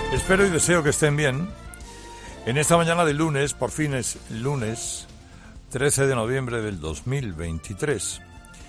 Espero y deseo que estén bien. En esta mañana de lunes, por fin es lunes 13 de noviembre del 2023,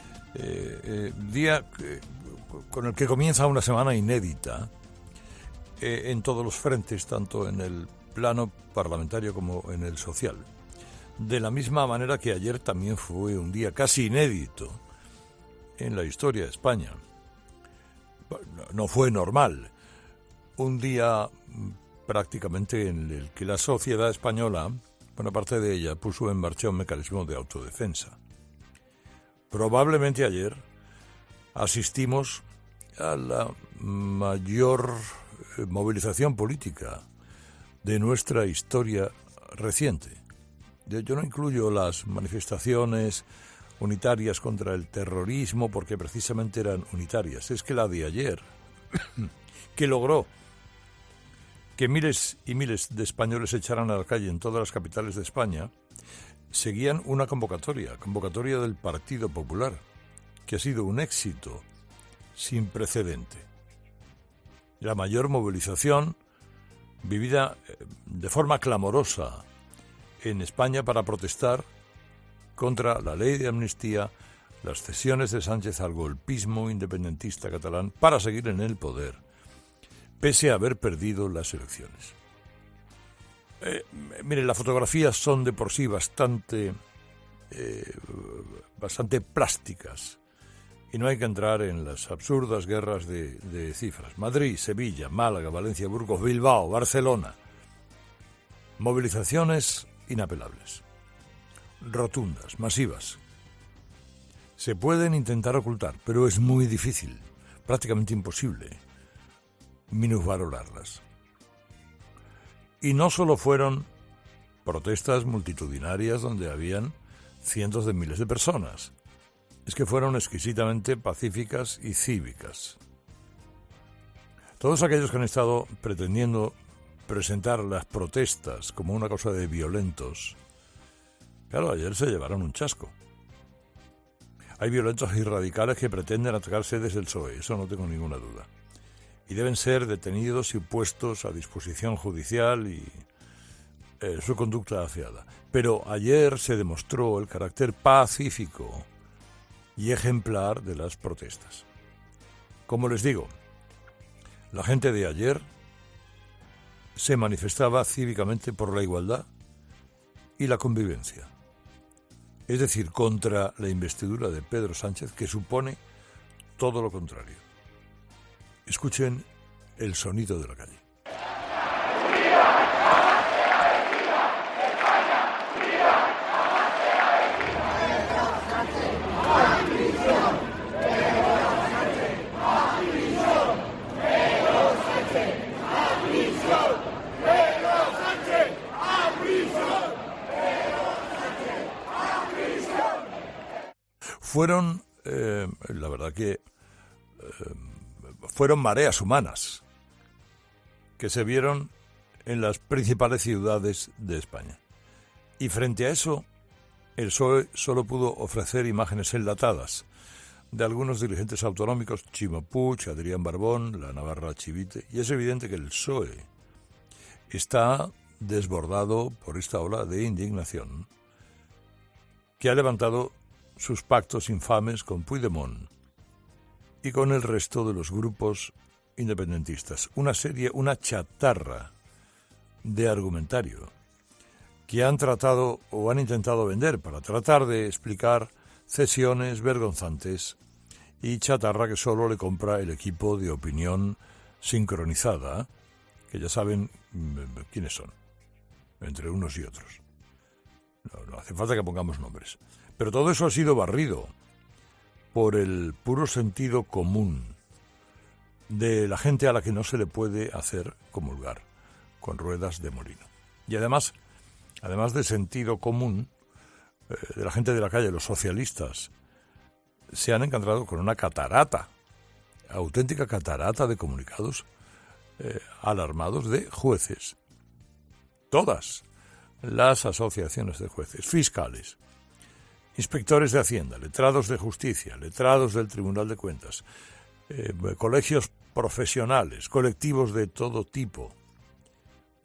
día con el que comienza una semana inédita en todos los frentes, tanto en el plano parlamentario como en el social. De la misma manera que ayer también fue un día casi inédito en la historia de España. No fue normal. Un día prácticamente en el que la sociedad española, buena parte de ella, puso en marcha un mecanismo de autodefensa. Probablemente ayer asistimos a la mayor movilización política de nuestra historia reciente. Yo no incluyo las manifestaciones unitarias contra el terrorismo porque precisamente eran unitarias. Es que la de ayer, que logró que miles y miles de españoles se echaran a la calle en todas las capitales de España, seguían una convocatoria del Partido Popular, que ha sido un éxito sin precedente. La mayor movilización vivida de forma clamorosa en España para protestar contra la ley de amnistía, las cesiones de Sánchez al golpismo independentista catalán para seguir en el poder, pese a haber perdido las elecciones. Miren, las fotografías son de por sí bastante plásticas y no hay que entrar en las absurdas guerras de cifras. Madrid, Sevilla, Málaga, Valencia, Burgos, Bilbao, Barcelona. Movilizaciones inapelables, rotundas, masivas. Se pueden intentar ocultar, pero es muy difícil, prácticamente imposible, minusvalorarlas. Y no solo fueron protestas multitudinarias donde habían cientos de miles de personas, es que fueron exquisitamente pacíficas y cívicas. Todos aquellos que han estado pretendiendo presentar las protestas como una cosa de violentos, claro, ayer se llevaron un chasco. Hay violentos y radicales que pretenden atacar sedes del PSOE, eso no tengo ninguna duda. Y deben ser detenidos y puestos a disposición judicial y su conducta afiada. Pero ayer se demostró el carácter pacífico y ejemplar de las protestas. Como les digo, la gente de ayer se manifestaba cívicamente por la igualdad y la convivencia. Es decir, contra la investidura de Pedro Sánchez, que supone todo lo contrario. Escuchen el sonido de la calle. Fueron, la verdad que fueron mareas humanas que se vieron en las principales ciudades de España. Y frente a eso, el PSOE solo pudo ofrecer imágenes enlatadas de algunos dirigentes autonómicos, Chimo Puig, Adrián Barbón, la Navarra Chivite, y es evidente que el PSOE está desbordado por esta ola de indignación que ha levantado sus pactos infames con Puigdemont y con el resto de los grupos independentistas. Una chatarra de argumentario que han tratado o han intentado vender para tratar de explicar cesiones vergonzantes y chatarra que solo le compra el equipo de opinión sincronizada, que ya saben quiénes son, entre unos y otros. No hace falta que pongamos nombres. Pero todo eso ha sido barrido por el puro sentido común de la gente a la que no se le puede hacer comulgar con ruedas de molino. Y además de sentido común, de la gente de la calle, los socialistas, se han encontrado con una catarata, auténtica catarata de comunicados alarmados de jueces. Todas las asociaciones de jueces, fiscales, inspectores de Hacienda, letrados de Justicia, letrados del Tribunal de Cuentas, colegios profesionales, colectivos de todo tipo,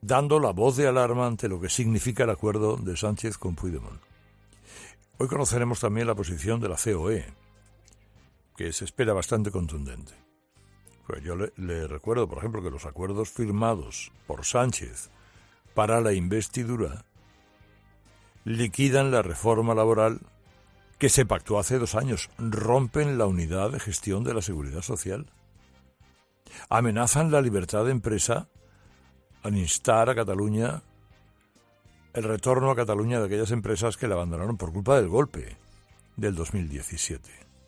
dando la voz de alarma ante lo que significa el acuerdo de Sánchez con Puigdemont. Hoy conoceremos también la posición de la COE, que se espera bastante contundente. Pues yo le recuerdo, por ejemplo, que los acuerdos firmados por Sánchez para la investidura liquidan la reforma laboral que se pactó hace 2 años, rompen la unidad de gestión de la seguridad social, amenazan la libertad de empresa al instar a Cataluña el retorno a Cataluña de aquellas empresas que la abandonaron por culpa del golpe del 2017.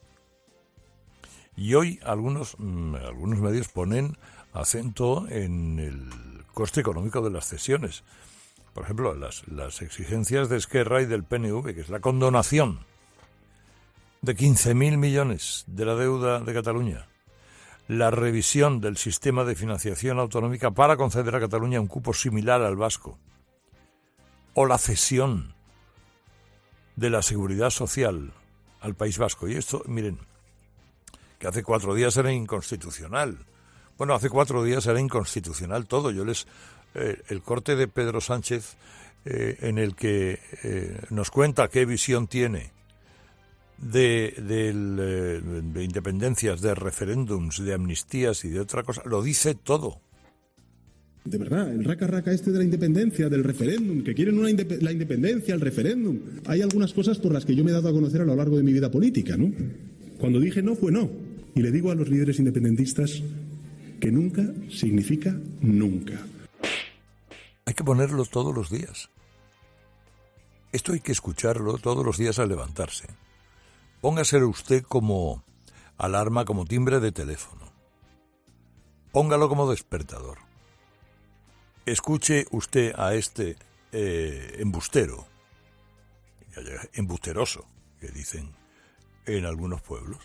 Y hoy algunos medios ponen acento en el coste económico de las cesiones. Por ejemplo, las exigencias de Esquerra y del PNV, que es la condonación de 15.000 millones de la deuda de Cataluña, la revisión del sistema de financiación autonómica para conceder a Cataluña un cupo similar al vasco, o la cesión de la seguridad social al País Vasco. Y esto, miren, que hace 4 días era inconstitucional. Bueno, hace 4 días era inconstitucional todo. El corte de Pedro Sánchez en el que nos cuenta qué visión tiene de independencias, de referéndums, de amnistías y de otra cosa, lo dice todo. De verdad, el raca-raca este de la independencia, del referéndum, que quieren la independencia, el referéndum. Hay algunas cosas por las que yo me he dado a conocer a lo largo de mi vida política, ¿no? Cuando dije no, fue no. Y le digo a los líderes independentistas que nunca significa nunca. Hay que ponerlo todos los días. Esto hay que escucharlo todos los días al levantarse. Póngaselo usted como alarma, como timbre de teléfono. Póngalo como despertador. Escuche usted a este embustero, embusteroso, que dicen en algunos pueblos,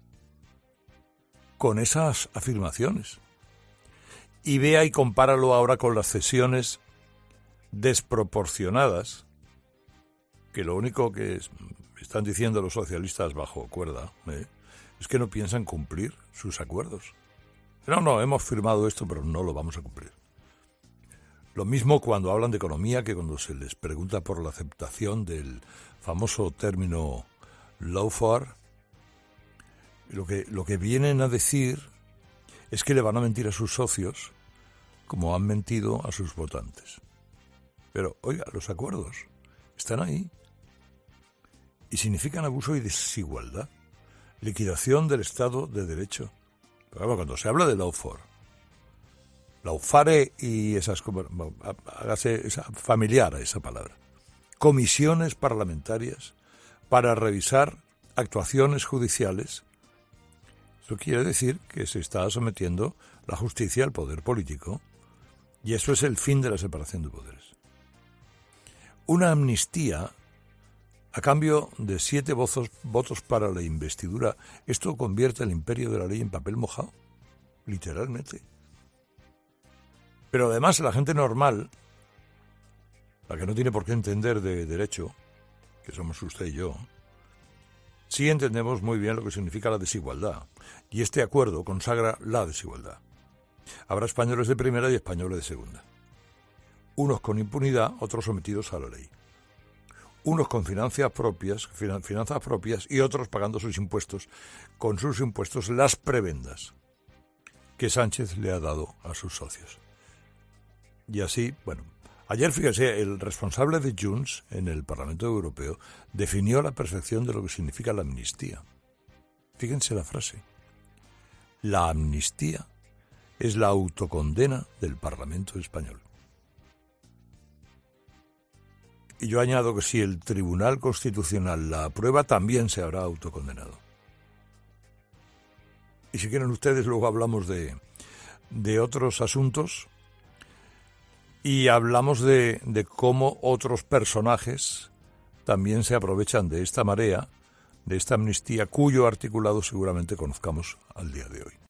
con esas afirmaciones. Y vea y compáralo ahora con las cesiones desproporcionadas, que lo único que están diciendo los socialistas bajo cuerda es que no piensan cumplir sus acuerdos. No, hemos firmado esto, pero no lo vamos a cumplir. Lo mismo cuando hablan de economía, que cuando se les pregunta por la aceptación del famoso término lawfare, lo que vienen a decir es que le van a mentir a sus socios como han mentido a sus votantes. Pero, oiga, los acuerdos están ahí y significan abuso y desigualdad, liquidación del Estado de Derecho. Pero cuando se habla de lawfare y esas cosas, hágase familiar a esa palabra, comisiones parlamentarias para revisar actuaciones judiciales, eso quiere decir que se está sometiendo la justicia al poder político, y eso es el fin de la separación de poderes. Una amnistía a cambio de 7 votos para la investidura, ¿esto convierte el imperio de la ley en papel mojado? Literalmente. Pero además la gente normal, la que no tiene por qué entender de derecho, que somos usted y yo, sí entendemos muy bien lo que significa la desigualdad. Y este acuerdo consagra la desigualdad. Habrá españoles de primera y españoles de segunda. Unos con impunidad, otros sometidos a la ley. Unos con finanzas propias y otros pagando sus impuestos, con sus impuestos las prebendas que Sánchez le ha dado a sus socios. Y así, bueno, ayer, fíjese, el responsable de Junts en el Parlamento Europeo definió a la perfección de lo que significa la amnistía. Fíjense la frase. La amnistía es la autocondena del Parlamento español. Y yo añado que si el Tribunal Constitucional la aprueba, también se habrá autocondenado. Y si quieren ustedes, luego hablamos de otros asuntos y hablamos de cómo otros personajes también se aprovechan de esta marea, de esta amnistía, cuyo articulado seguramente conozcamos al día de hoy.